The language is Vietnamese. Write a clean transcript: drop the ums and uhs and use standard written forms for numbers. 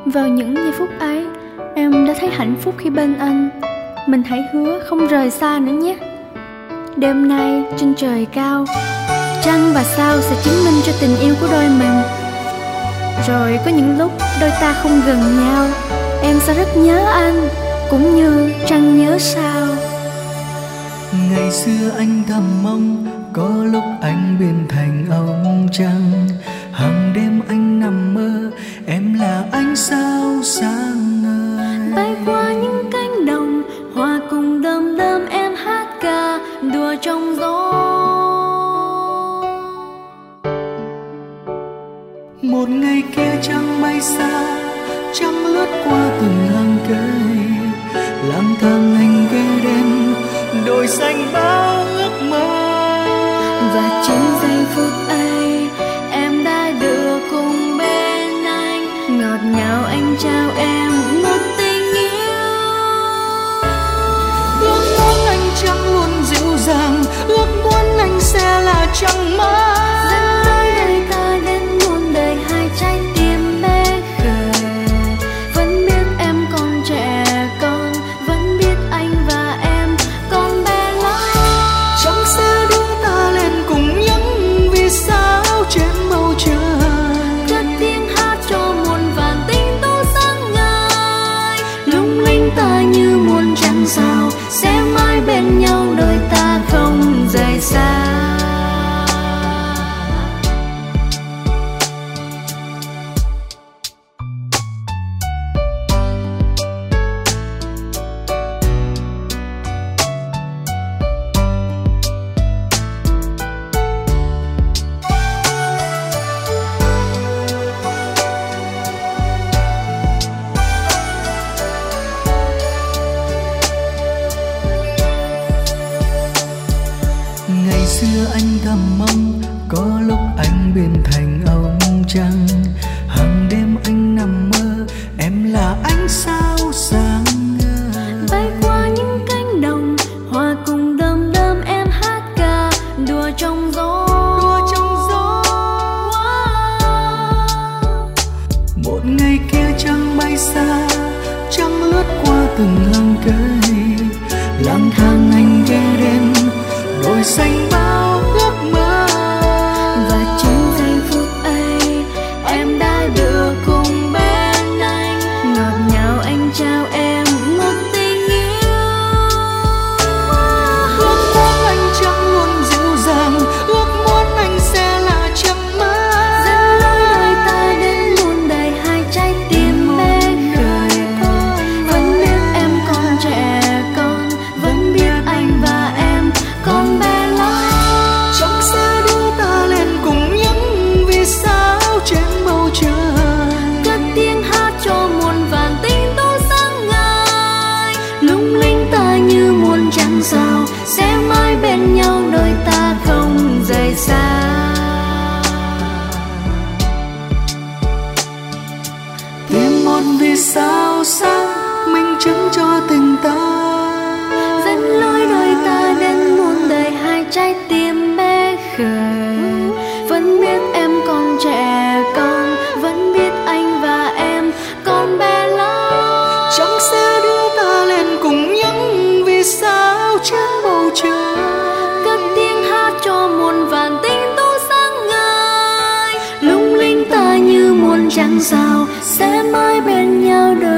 Vào những giây phút ấy, em đã thấy hạnh phúc khi bên anh. Mình hãy hứa không rời xa nữa nhé. Đêm nay trên trời cao, trăng và sao sẽ chứng minh cho tình yêu của đôi mình. Rồi có những lúc đôi ta không gần nhau, em sẽ rất nhớ anh, cũng như trăng nhớ sao. Ngày xưa anh thầm mong có lúc anh biến thành ông trăng. Hàng đêm anh nằm mơ em là ánh sao sáng ngời. Bay qua những cánh đồng, hoa cùng đơm đơm em hát ca đùa trong gió. Một ngày kia trăng bay xa, trăng lướt qua từng hàng cây. Lang thang anh ghé đến đồi xanh bao ước mơ. Và trên giây phút ấy em đã được cùng bên anh, ngọt ngào anh trao em một tình yêu. Ước muốn anh trăng luôn dịu dàng, ước muốn anh sẽ là trăng mãi. Dẫn lối đời ta đến muôn đời, hai trái tim bé khờ. Vẫn biết em còn trẻ con, vẫn biết anh và em còn bé lắm. Trăng sẽ đưa ta lên cùng những vì sao trên bầu trời. Cất tiếng hát cho muôn vàn tinh tú sáng ngời. Lung linh ta như muôn trăng sao, sẽ mãi bên nhau đôi ta không rời xa. Ngày xưa anh thầm mong có lúc anh biến thành ông trăng. Hàng đêm anh nằm mơ em là ánh sao sáng ngời. Bay qua những cánh đồng, hoa cùng đơm đơm em hát ca đùa trong gió. Đùa trong gió. Một ngày kia trăng bay xa, trăng lướt qua từng hàng cây. Lang thang anh ghé đến đồi xanh bao ước mơ. Và trên giây phút ấy em đã được cùng bên anh, ngọt ngào anh trao em một tình yêu. Ước muốn anh trăng luôn dịu dàng, ước muốn anh sẽ là trăng mãi. Dẫn lối đời ta đến muôn đời, hai trái tim bé khởi. Vẫn biết em còn trẻ con, vẫn biết anh và em còn bé lắm. Trăng sẽ đưa ta lên cùng những vì sao trên bầu trời. Cất tiếng hát cho muôn vàn tinh tú sáng ngời. Lung linh ta như muôn trăng sao, sẽ mãi bên nhau đôi ta không rời xa. Tìm một vì sao sáng minh chứng cho tình ta. Dẫn lối đôi ta đến muôn đời, hai trái tim bé khờ. Vẫn biết em còn trẻ con, vẫn biết anh và em còn bé lắm. Trăng sẽ đưa ta lên cùng những vì sao trên bầu trời. Cất tiếng hát cho muôn vàn tinh tú sáng ngời. Lung linh ta như muôn trăng sao, sẽ mãi bên nhau đời